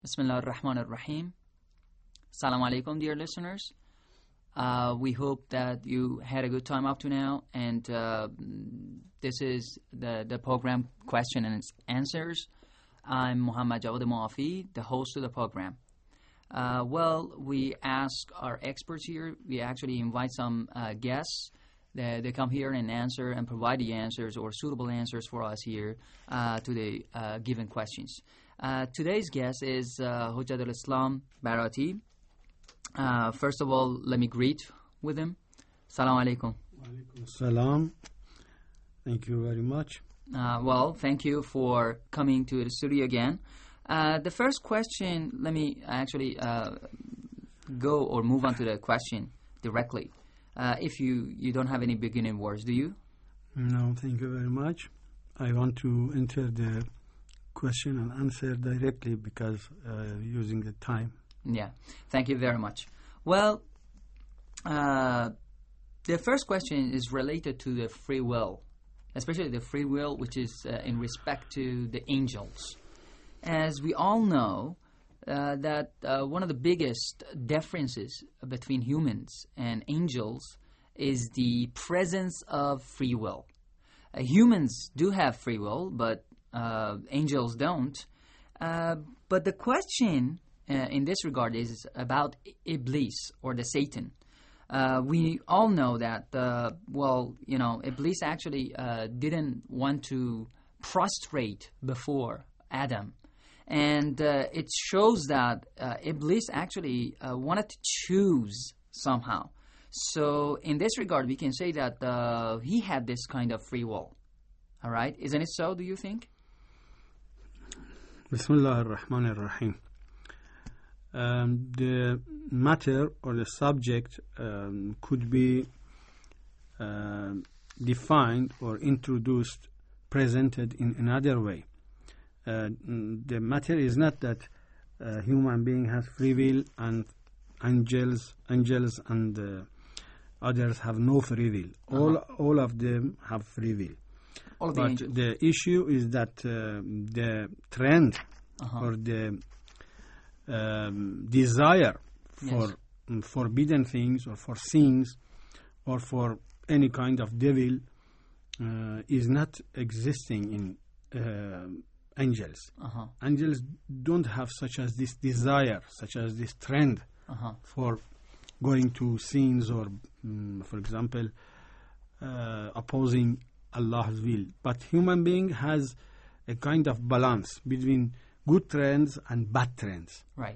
Bismillah ar-Rahman ar-Rahim. Assalamu alaikum, dear listeners. We hope that you had a good time up to now, and this is the program Question and Answers. I'm Muhammad Jawad Muafi, the host of the program. We ask our experts here. We actually invite some guests. They come here and answer and provide the answers or suitable answers for us here to the given questions. Today's guest is Hujjatul Islam Barati. First of all, let me greet with him. Assalamu alaikum. Walaikum salam. Thank you very much. Thank you for coming to the studio again. The first question, let me actually go or move on to the question directly. If you don't have any beginning words, do you? No, thank you very much. I want to enter the question and answer directly because using the time. Yeah, thank you very much. Well, the first question is related to the free will, especially the free will which is in respect to the angels. As we all know, that one of the biggest differences between humans and angels is the presence of free will. Humans do have free will, but angels don't. But the question in this regard is about Iblis or the Satan. We all know that, Iblis actually didn't want to prostrate before Adam. And it shows that Iblis actually wanted to choose somehow. So in this regard, we can say that he had this kind of free will. All right? Isn't it so, do you think? Bismillah ar-Rahman ar-Rahim. The matter or the subject could be defined or introduced, presented in another way. The matter is not that human being has free will and angels and others have no free will. All of them have free will. But the issue is that the trend or the desire for forbidden things or for sins or for any kind of devil is not existing in angels. Angels don't have such as this desire, such as this trend for going to sins or, for example, opposing Allah's will. But human being has a kind of balance between good trends and bad trends. Right.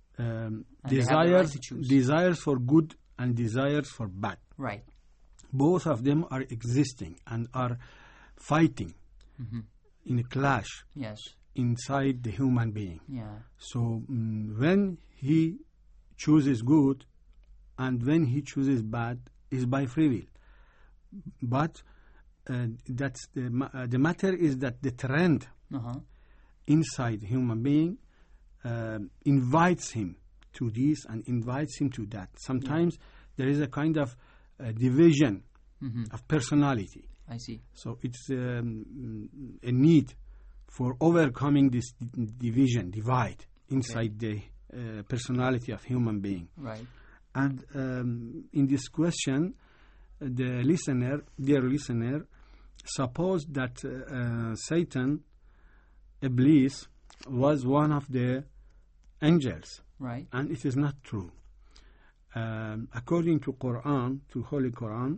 Desires for good and desires for bad. Right. Both of them are existing and are fighting in a clash inside the human being. Yeah. So when he chooses good and when he chooses bad is by free will. But that's the matter is that the trend inside the human being invites him to this and invites him to that. Sometimes there is a kind of division of personality. I see. So it's a need for overcoming this divide inside the personality of human being. Right. And in this question, the dear listener, suppose that Satan, Iblis, was one of the angels. Right. And it is not true. According to Holy Quran,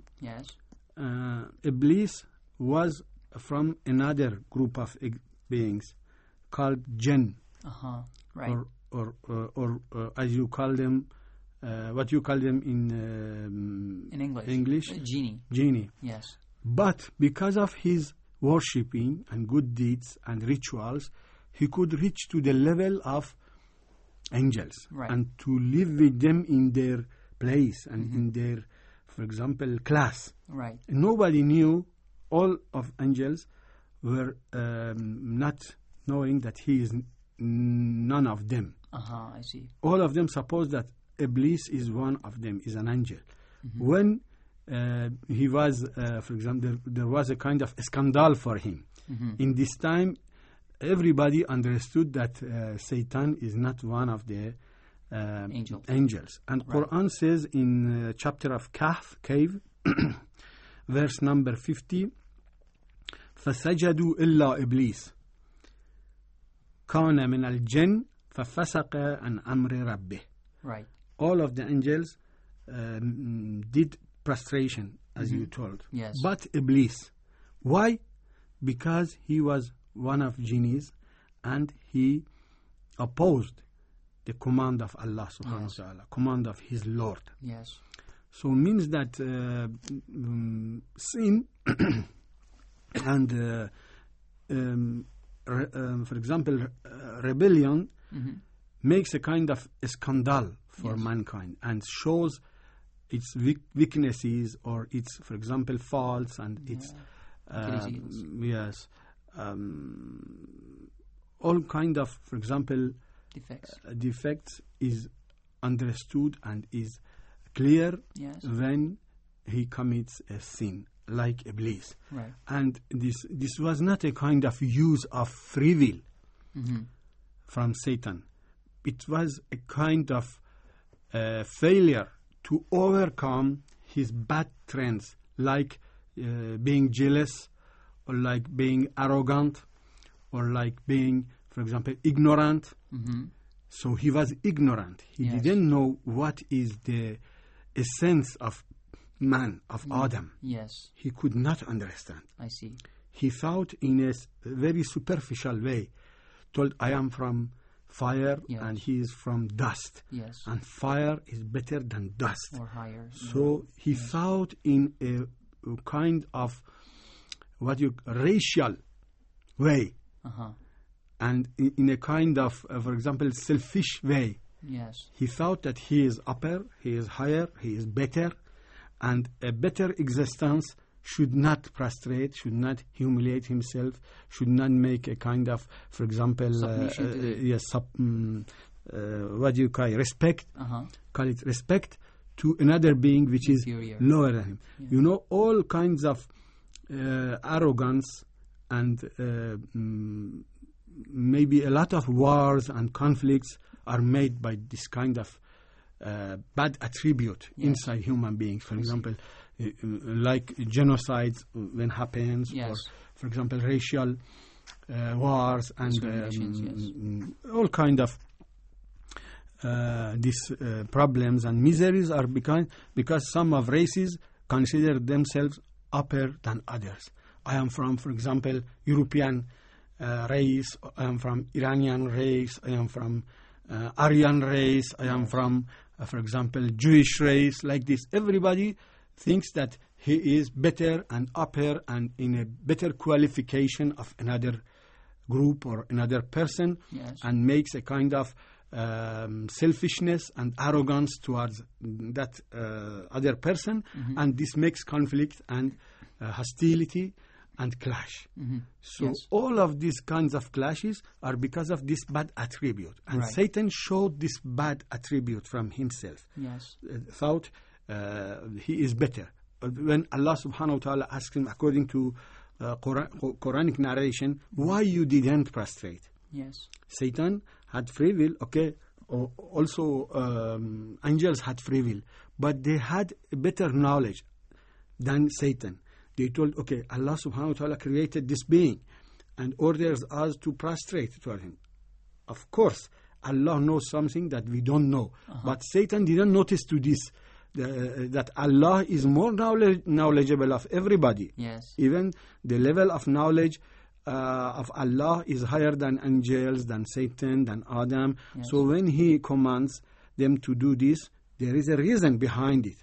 Iblis was from another group of beings called jinn. Right. Or as you call them, what you call them in English? Genie. Yes. But because of his worshipping and good deeds and rituals, he could reach to the level of angels and to live with them in their place and in their, for example, class. Right. Nobody knew. All of angels were not knowing that he is none of them. I see. All of them suppose that Iblis is one of them, is an angel. When he was, for example, there was a kind of scandal for him. In this time, everybody understood that Satan is not one of the angels. And Right. Quran says in chapter of Kahf, cave, verse number 50, فَسَجَدُوا إِلَّا إِبْلِيسَ كَانَ مِنَ الْجِنِّ فَفَسَقَ عَنْ أَمْرِ رَبِّهِ. Right. All of the angels did prostration, as you told. Yes. But Iblis. Why? Because he was one of jinnis and he opposed the command of Allah subhanahu wa ta'ala, command of his Lord. Yes. So means that sin and for example rebellion makes a kind of a scandal for Yes. mankind and shows its weaknesses or its, for example, faults and its Achilles' yes, all kind of, for example, defects. is understood and is clear Yes. when he commits a sin, like Iblis. Right. And this was not a kind of use of free will from Satan. It was a kind of failure to overcome his bad trends, like being jealous, or like being arrogant, or like being, for example, ignorant. So he was ignorant. He Yes. didn't know what is the essence of man, of Adam. Yes. He could not understand. I see. He thought in a very superficial way, told, I am from fire Yes. and he is from dust. Yes. And fire is better than dust. Or higher. So he thought in a kind of racial way, and in a kind of, for example, selfish way. Yes. He thought that he is upper, he is higher, he is better, and a better existence should not prostrate, should not humiliate himself, should not make a kind of, for example, Submission to the- what do you call it? Respect. Call it respect to another being which Inferior. is lower than him. Yeah. You know, all kinds of arrogance and maybe a lot of wars and conflicts are made by this kind of bad attribute Yes. inside human beings. For example, like genocides when happens, Yes. or for example, racial wars and Discriminations, all kind of these problems and miseries are because some of races consider themselves upper than others. I am from, for example, European race, I am from Iranian race, I am from Aryan race, I am from, for example, Jewish race, like this. Everybody thinks that he is better and upper and in a better qualification of another group or another person, Yes. and makes a kind of selfishness and arrogance towards that other person, and this makes conflict and hostility and clash. So Yes. all of these kinds of clashes are because of this bad attribute, and Right. Satan showed this bad attribute from himself. Yes. Thought he is better. When Allah subhanahu wa ta'ala asked him, according to Quranic narration, why you didn't prostrate? Yes. Satan had free will, okay. Also, angels had free will, but they had a better knowledge than Satan. They told, okay, Allah subhanahu wa ta'ala created this being and orders us to prostrate toward him. Of course, Allah knows something that we don't know. But Satan didn't notice to this, that Allah is more knowledgeable of everybody. Yes. Even the level of knowledge of Allah is higher than angels, than Satan, than Adam. Yes. So when he commands them to do this, there is a reason behind it.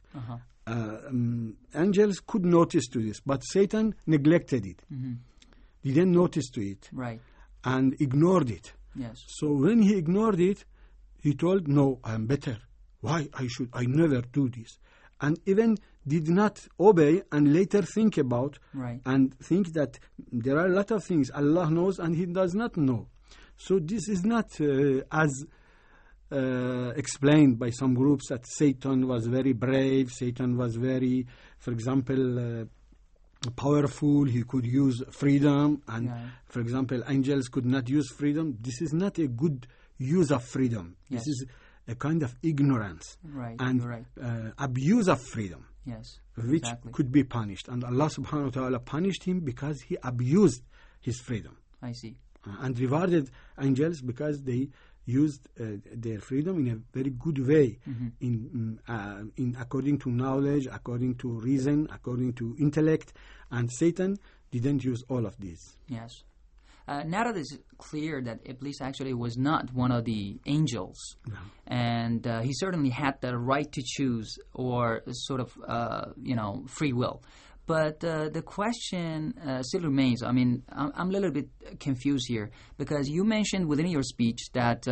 Angels could notice to this, but Satan neglected it. Didn't notice to it. Right. And ignored it. Yes. So when he ignored it, he told, no, I am better. Why I never do this. And even did not obey and later think about Right. and think that there are a lot of things Allah knows and he does not know. So this is not as explained by some groups that Satan was very brave, Satan was very, for example, powerful, he could use freedom, and Yeah. for example, angels could not use freedom. This is not a good use of freedom. Yes. This is a kind of ignorance Right. and You're right. abuse of freedom, Yes. which Exactly. could be punished. And Allah subhanahu wa ta'ala punished him because he abused his freedom, I see. and rewarded angels because they used their freedom in a very good way, in according to knowledge, according to reason, according to intellect, and Satan didn't use all of these. Yes. Now that it's clear that Iblis actually was not one of the angels, and he certainly had the right to choose or sort of, free will. But the question still remains. I mean, I'm a little bit confused here because you mentioned within your speech that,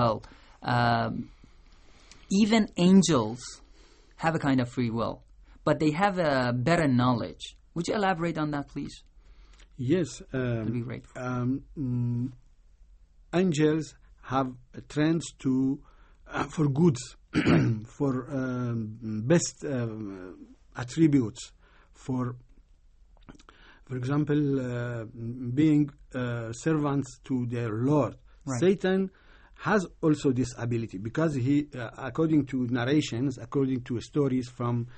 even angels have a kind of free will, but they have a better knowledge. Would you elaborate on that, please? Yes, That'd be great. angels have trends to for goods, for best attributes, for example, being servants to their Lord. Right. Satan has also this ability because he, according to narrations, according to stories from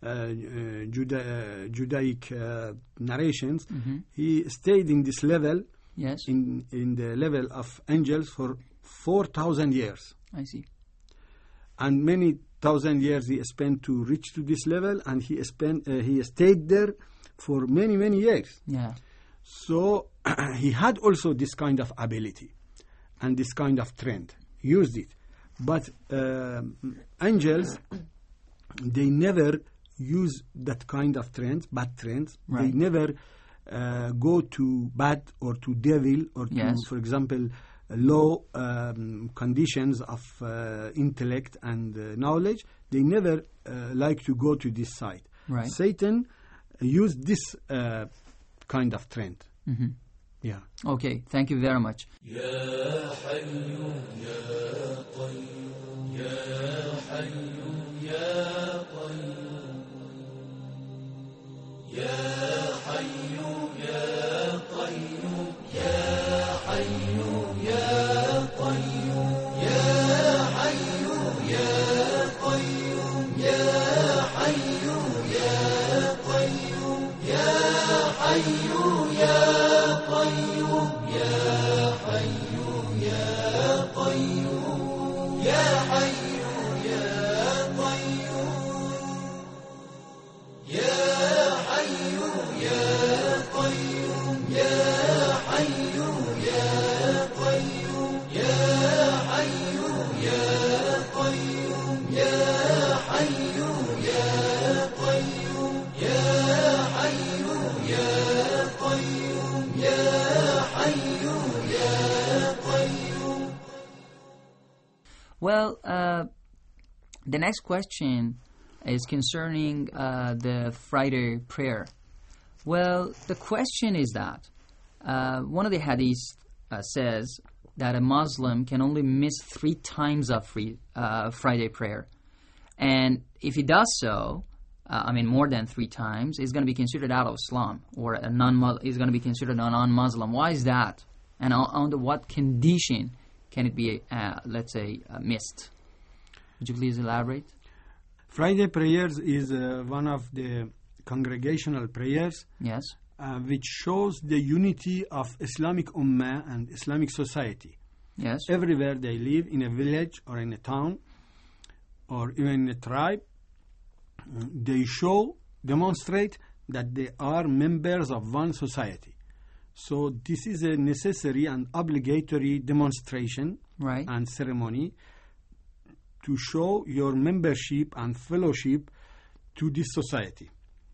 Judaic narrations, he stayed in this level, Yes, in the level of angels for 4,000 years. I see. And many thousand years he spent to reach to this level, and he stayed there for many, many years. Yeah. So he had also this kind of ability and this kind of trend, used it. But angels, they never use that kind of trends, bad trends. Right. They never go to bad or to devil or to, Yes. for example, low conditions of intellect and knowledge. They never like to go to this side. Right. Satan used this kind of trend. Mm-hmm. Yeah. Okay, thank you very much. Well, the next question is concerning the Friday prayer. Well, the question is that one of the hadiths says that a Muslim can only miss 3 times of Friday prayer. And if he does so, more than 3 times, he's going to be considered out of Islam, or he's going to be considered a non-Muslim. Why is that? And under what condition can it be, missed? Would you please elaborate? Friday prayers is one of the congregational prayers, Yes. which shows the unity of Islamic Ummah and Islamic society. Yes. Everywhere they live, in a village or in a town or even in a tribe, they demonstrate that they are members of one society. So this is a necessary and obligatory demonstration Right. and ceremony to show your membership and fellowship to this society.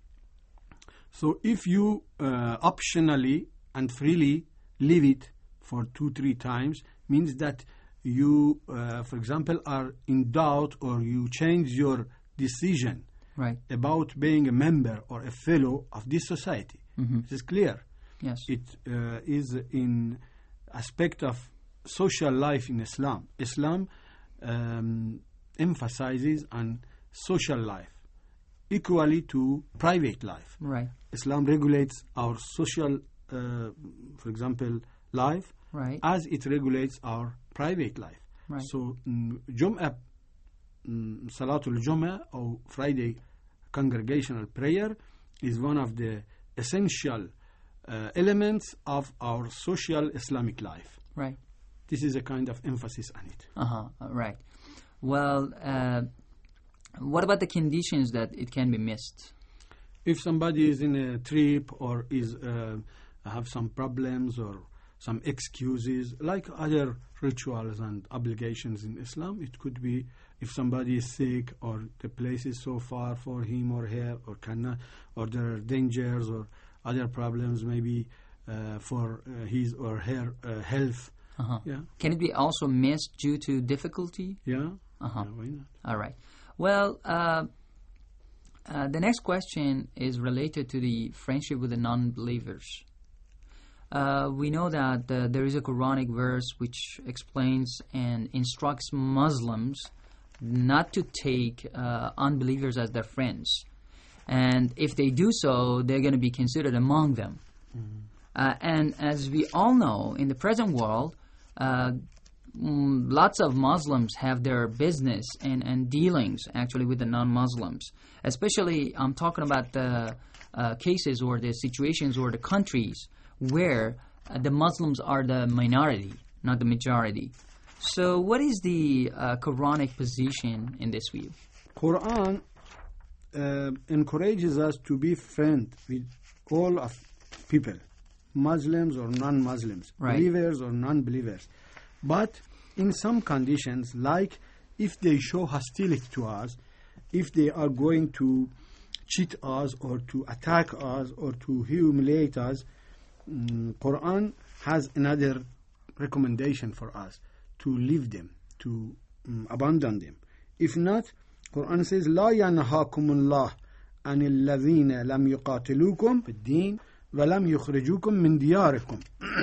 So if you optionally and freely leave it for 2-3 times, means that you, for example, are in doubt or you change your decision Right. about being a member or a fellow of this society. It is clear. Yes. It is in aspect of social life in Islam. Islam emphasizes on social life. equally to private life. Right. Islam regulates our social, for example, life, Right. as it regulates our private life. Right. So, Jum'ah, Salatul Jum'ah, or Friday congregational prayer, is one of the essential elements of our social Islamic life. Right. This is a kind of emphasis on it. Right. Well, what about the conditions that it can be missed? If somebody is in a trip or is have some problems or some excuses, like other rituals and obligations in Islam, it could be if somebody is sick or the place is so far for him or her or cannot, or there are dangers or other problems, maybe for his or her health. Yeah. Can it be also missed due to difficulty? Yeah. Yeah, why not? All right. Well, the next question is related to the friendship with the non-believers. We know that there is a Quranic verse which explains and instructs Muslims not to take unbelievers as their friends. And if they do so, they're going to be considered among them. And as we all know, in the present world, lots of Muslims have their business and dealings actually with the non-Muslims. Especially, I'm talking about the cases or the situations or the countries where the Muslims are the minority, not the majority. So what is the Quranic position in this view? Quran encourages us to be friends with all of people, Muslims or non-Muslims, Right. believers or non-believers. But in some conditions, like if they show hostility to us, if they are going to cheat us or to attack us or to humiliate us, Quran has another recommendation for us, to leave them, to abandon them. If not, Quran says, لا ينهاكم الله عن الذين لم يقاتلوكم في الدين ولم يخرجوكم من دياركم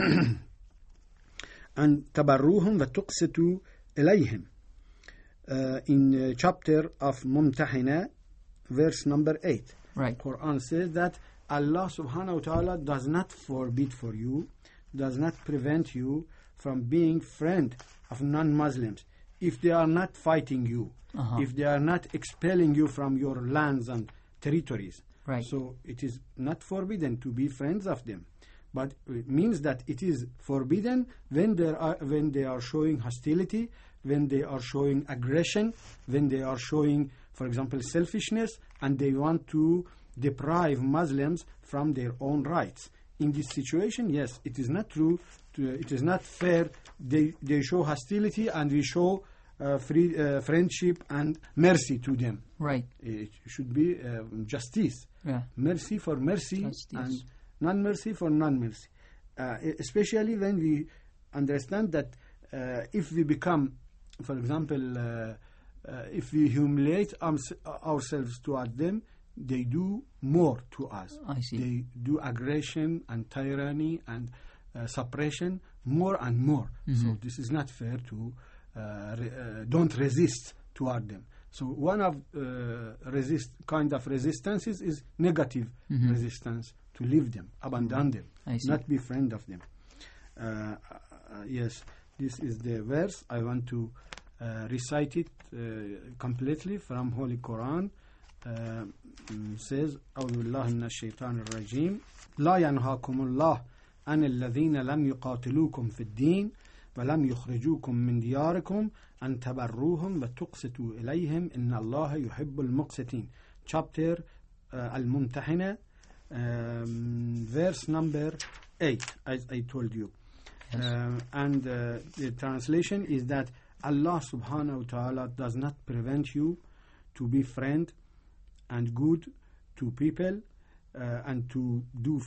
أن تبروهم وتقسطوا إليهم. In chapter of Mumtahina, verse number 8. Right. Quran says that Allah subhanahu wa ta'ala does not forbid for you, does not prevent you from being friend of non-Muslims if they are not fighting you, if they are not expelling you from your lands and territories. Right. So it is not forbidden to be friends of them. But it means that it is forbidden when they are showing hostility, when they are showing aggression, when they are showing, for example, selfishness, and they want to deprive Muslims from their own rights. In this situation, yes, it is not true. It is not fair. They show hostility, and we show friendship and mercy to them. Right. It should be justice. Yeah. Mercy for mercy, Justice. and non-mercy for non-mercy. Especially when we understand that if we become, for example, if we humiliate ourselves toward them, they do more to us. I see. They do aggression and tyranny and suppression more and more. So this is not fair to don't resist toward them. So one of kind of resistances is negative resistance, to leave them, abandon them, I see. not be friend of them. Yes, this is the verse. I want to recite it completely from Holy Quran. Says, أعوذ بالله من الشيطان الرجيم لا ينهاكم الله عن الذين لم يقاتلوكم في الدين ولم يخرجوكم من دياركم أن تبروهم وتقسطوا إليهم إن الله يحب المقسطين. Chapter Al-Mumtahina, verse number 8, as I told you. Yes. And the translation is that Allah subhanahu wa ta'ala does not prevent you to be friend and good to people and to do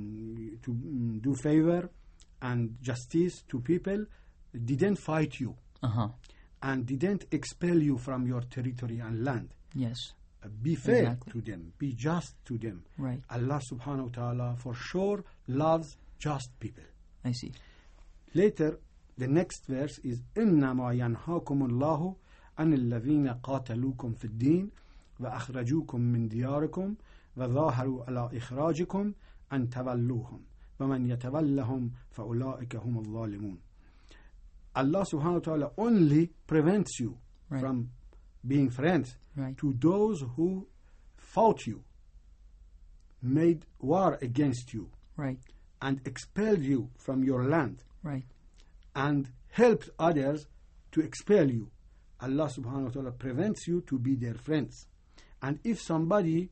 favor and justice to people, didn't fight you and didn't expel you from your territory and land. Yes. Be fair Exactly. to them, be just to them. Right. Allah subhanahu wa ta'ala for sure loves just people. I see. Later, the next verse is إنما ينهاكم الله عن الذين قاتلوكم في الدين وأخرجوكم من دياركم وظاهروا على إخراجكم أن تولوهم ومن يتولهم فأولئك هم الظالمون. Allah subhanahu wa ta'ala only prevents you from being friends to those who fought you, made war against you, and expelled you from your land, and helped others to expel you. Allah subhanahu wa ta'ala prevents you to be their friends. And if somebody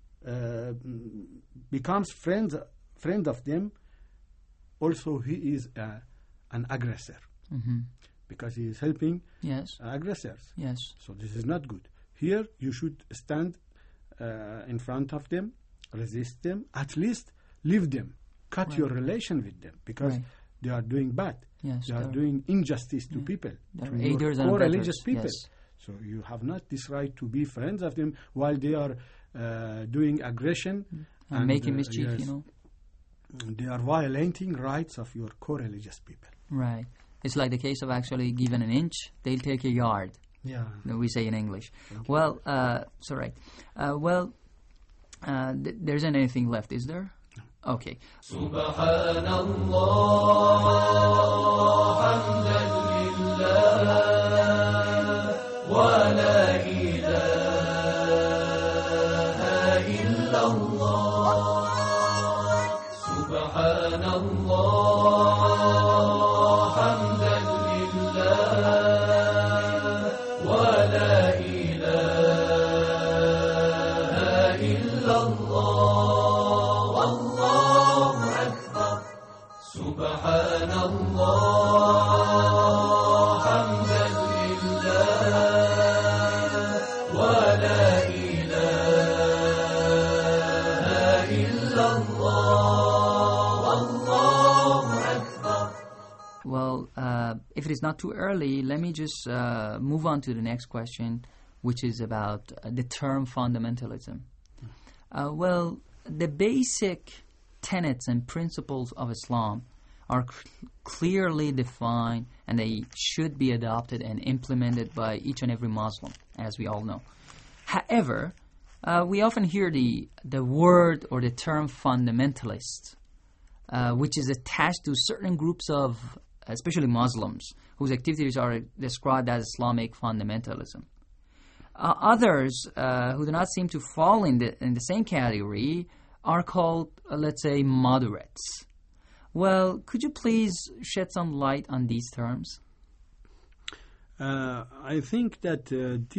becomes friend of them, also he is an aggressor, because he is helping aggressors. So this is not good. Here you should stand in front of them, resist them, at least leave them, cut your relation with them, because they are doing bad. They are doing injustice to people, to your co-religious people. So you have not this right to be friends of them while they are doing aggression and making mischief, They are violating rights of your co-religious people. Right. It's like the case of actually given an inch, they'll take a yard. Yeah. We say in English. Well, it's all right. There isn't anything left, is there? No. Okay. Subhanallah, hamdan lillah, wa la ilaha illallah. Subhanallah. Well, if it is not too early, let me just move on to the next question, which is about the term fundamentalism. Well, the basic tenets and principles of Islam are clearly defined, and they should be adopted and implemented by each and every Muslim, as we all know. However, we often hear the word or the term fundamentalist, which is attached to certain groups of, especially Muslims, whose activities are described as Islamic fundamentalism. Others who do not seem to fall in the same category are called, let's say, moderates. Well, could you please shed some light on these terms? I think that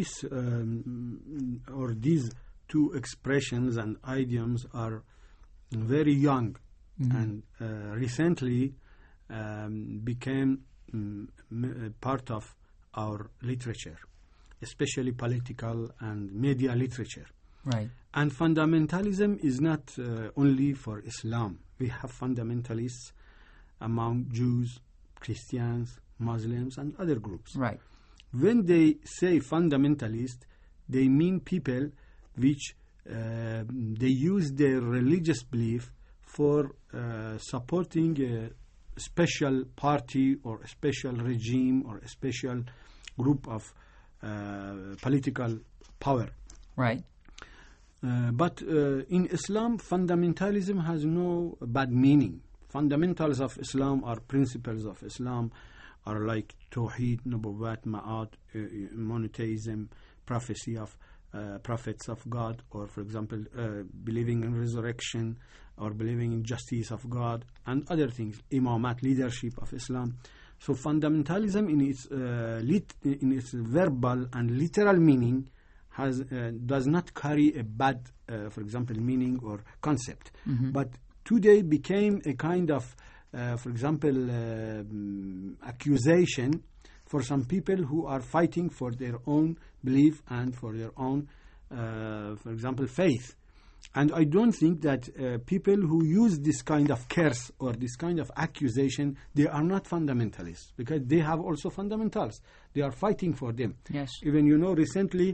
these two expressions and idioms are very young and recently became part of our literature, especially political and media literature. Right. And fundamentalism is not only for Islam. We have fundamentalists among Jews, Christians, Muslims, and other groups. Right. When they say fundamentalist, they mean people which they use their religious belief for supporting a special party or a special regime or a special group of political power. Right. But in Islam, fundamentalism has no bad meaning. Fundamentals of Islam or principles of Islam are like Tawheed, Nubuwwat, Ma'at, monotheism, prophecy of prophets of God, or for example, believing in resurrection, or believing in justice of God, and other things, imamat, leadership of Islam. So fundamentalism in its verbal and literal meaning does not carry a bad, for example, meaning or concept. But today became a kind of, for example, accusation for some people who are fighting for their own belief and for their own, for example, faith. And I don't think that people who use this kind of curse or this kind of accusation, they are not fundamentalists, because they have also fundamentals. They are fighting for them. Yes. Even, recently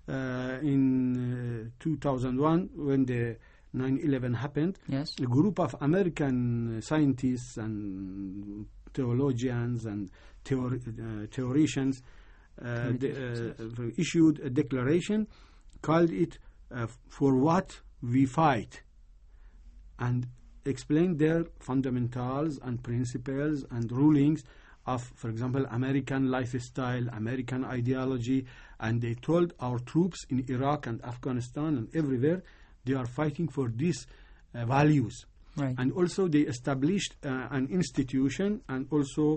in 2001, when the 9/11 happened, yes, a group of American scientists and theologians and theoreticians issued a declaration called it For What We Fight, and explained their fundamentals and principles and rulings of, for example, American lifestyle, American ideology, and they told our troops in Iraq and Afghanistan and everywhere they are fighting for these values. Right. And also they established an institution and also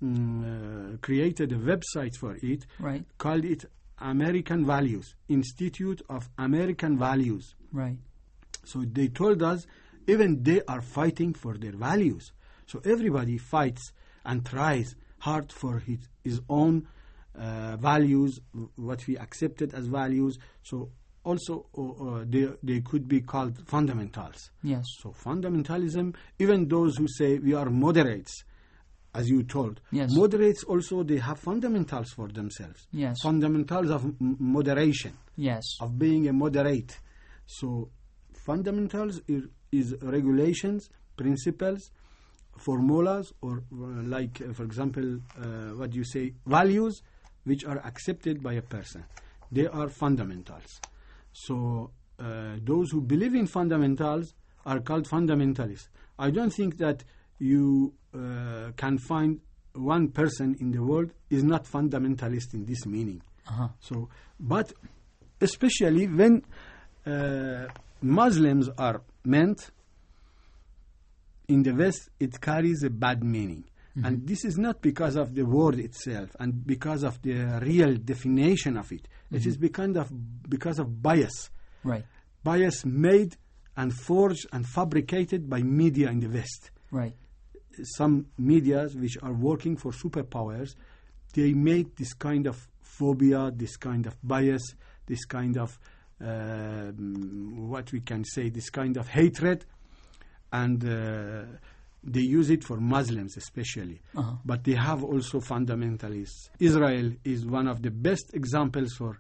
created a website for it, Right. called it American Values, Institute of American Values. Right. So they told us even they are fighting for their values. So everybody fights and tries hard for his own values, what we accepted as values. So also they could be called fundamentals. Yes. So fundamentalism, even those who say we are moderates, as you told, Yes. moderates also, they have fundamentals for themselves. Yes. Fundamentals of moderation, Yes. of being a moderate. So fundamentals is regulations, principles, formulas, or for example, what you say, values which are accepted by a person. They are fundamentals. So those who believe in fundamentals are called fundamentalists. I don't think that you can find one person in the world is not fundamentalist in this meaning. Uh-huh. So, but especially when Muslims are meant in the West, it carries a bad meaning. Mm-hmm. And this is not because of the word itself and because of the real definition of it. Mm-hmm. It is because of bias. Right. Bias made and forged and fabricated by media in the West. Right. Some medias which are working for superpowers, they make this kind of phobia, this kind of bias, this kind of what we can say, this kind of hatred, and they use it for Muslims especially. Uh-huh. But they have also fundamentalists. Israel is one of the best examples for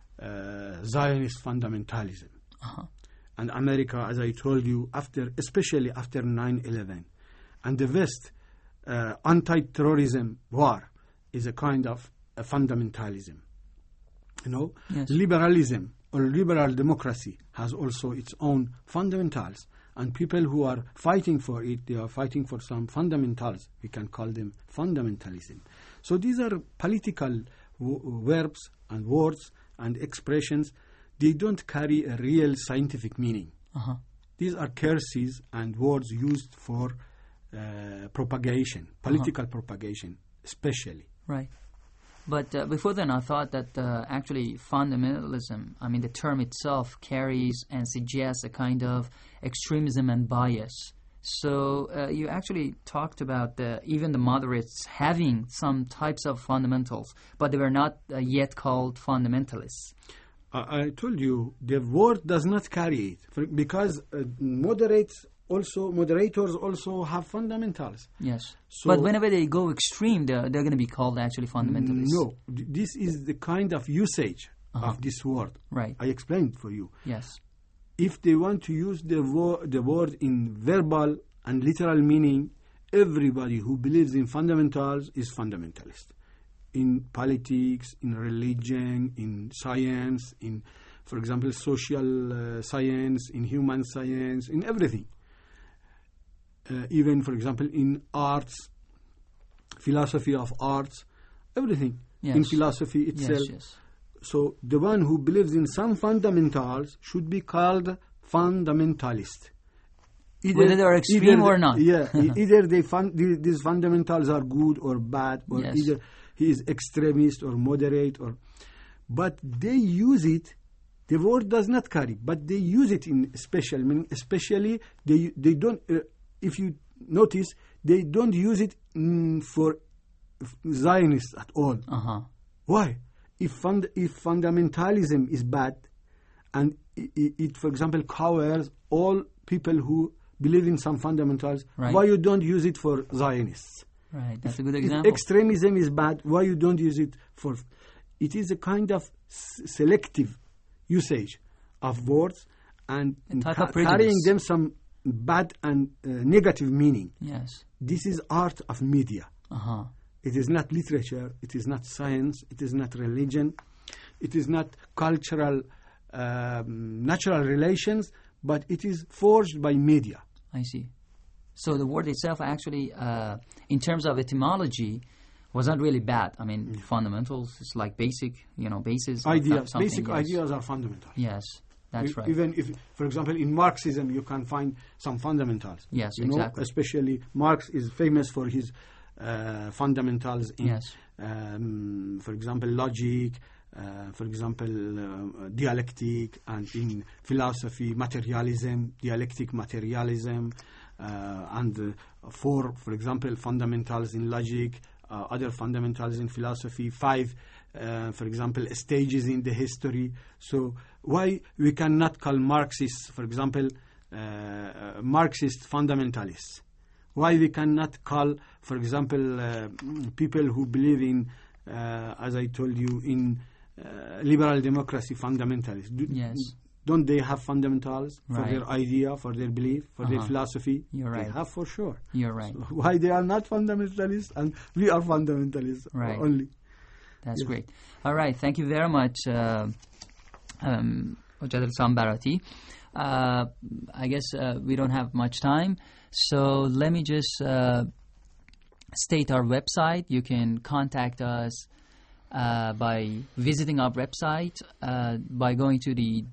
Zionist fundamentalism. Uh-huh. And America, as I told you, especially after 9/11. And the West, anti-terrorism war is a kind of a fundamentalism. You know, Yes. liberalism or liberal democracy has also its own fundamentals. And people who are fighting for it, they are fighting for some fundamentals. We can call them fundamentalism. So these are political verbs and words and expressions. They don't carry a real scientific meaning. Uh-huh. These are curses and words used for propagation, political propagation, especially. Right. But before then, I thought that actually fundamentalism, I mean, the term itself carries and suggests a kind of extremism and bias. So you actually talked about even the moderates having some types of fundamentals, but they were not yet called fundamentalists. I told you the word does not carry it because moderators also have fundamentals. Yes. So, but whenever they go extreme, they're going to be called actually fundamentalists. No, this is the kind of usage of this word. Right. I explained for you. Yes. If they want to use the word in verbal and literal meaning, everybody who believes in fundamentals is fundamentalist. In politics, in religion, in science, in, for example, social science, in human science, in everything. Even, for example, in arts, philosophy of arts, everything. Yes. In philosophy itself. Yes. So the one who believes in some fundamentals should be called fundamentalist. Whether they are extreme or not. Yeah, either these fundamentals are good or bad, or Yes. either he is extremist or moderate, but they use it. The word does not carry, but they use it in special meaning. Especially, they don't. If you notice, they don't use it for Zionists at all. Uh-huh. Why? If fundamentalism is bad, and it, for example, covers all people who believe in some fundamentals, Right. why you don't use it for Zionists? Right. That's a good If example. extremism is bad, why you don't use it for... It is a kind of selective usage of words and type of carrying prejudice. them some bad and negative meaning. Yes. This is art of media. Uh-huh. It is not literature, it is not science, it is not religion, it is not cultural natural relations, but it is forged by media. I see. So the word itself actually, in terms of etymology, was not really bad. I mean, fundamentals is like basic, bases. Ideas, something, basic yes. ideas are fundamental. Yes, that's right. Even if, for example, in Marxism, you can find some fundamentals. Yes, you know, exactly. especially Marx is famous for his fundamentals in, Yes. For example, logic, for example, dialectic, and in philosophy, materialism, dialectic materialism, and for example, fundamentals in logic, other fundamentals in philosophy, 5, for example, stages in the history. So why we cannot call Marxists, for example, Marxist fundamentalists? Why we cannot call, for example, people who believe in, as I told you, in liberal democracy fundamentalists? Yes. Don't they have fundamentals for Right. their idea, for their belief, for their Uh-huh. philosophy? You're right. They have for sure. You're right. So why they are not fundamentalists and we are fundamentalists Right. only? That's Yes. great. All right. Thank you very much, Hojat Sambarati. I guess we don't have much time, so let me just state our website. You can contact us by visiting our website, by going to the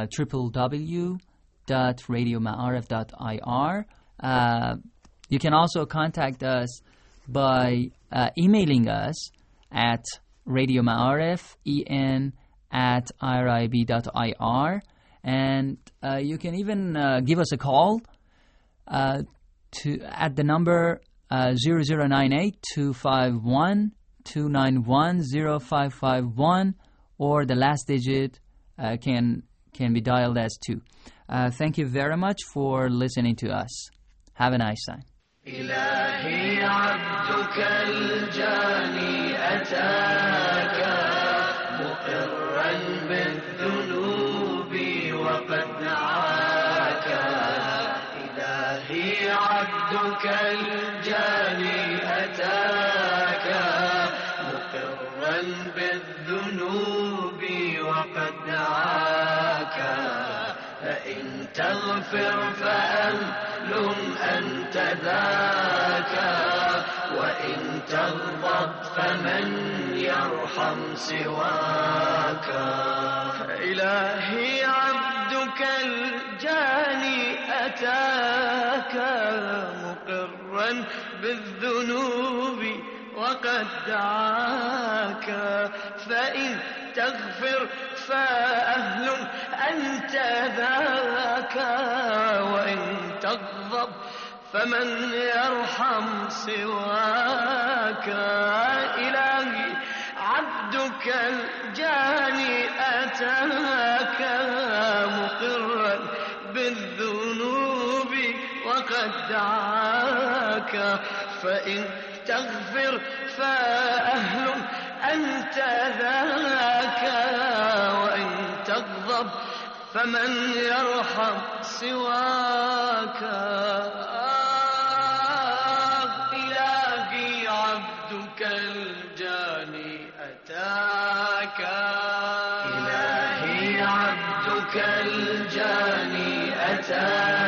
www.radioma'arif.ir. You can also contact us by emailing us at radioma'arif@irib.ir, and you can even give us a call at the number 0098-251-291-0551, or the last digit can be dialed as 2. Thank you very much for listening to us. Have a nice time. إلهي عبدك الجاني أتاك مقرا بالذنوب وقد دعاك إلهي عبدك الجاني أتاك مقرا بالذنوب وقد دعاك فإن تغفر فأهل أنت ذاك وإن تغضب فمن يرحم سواك إلهي عبدك الجاني أتاك مقرا بالذنوب وقد دعاك فإن تغفر فأهل أنت ذاك وإن تغضب فمن يرحم سواك إلهي عبدك الجاني أتاك مقرا بالذنوب وقد دعاك فإن تغفر فأهل أنت ذاك وإن تغضب فمن يرحم سواك إلهي عبدك الجاني أتاك إلهي عبدك الجاني أتاك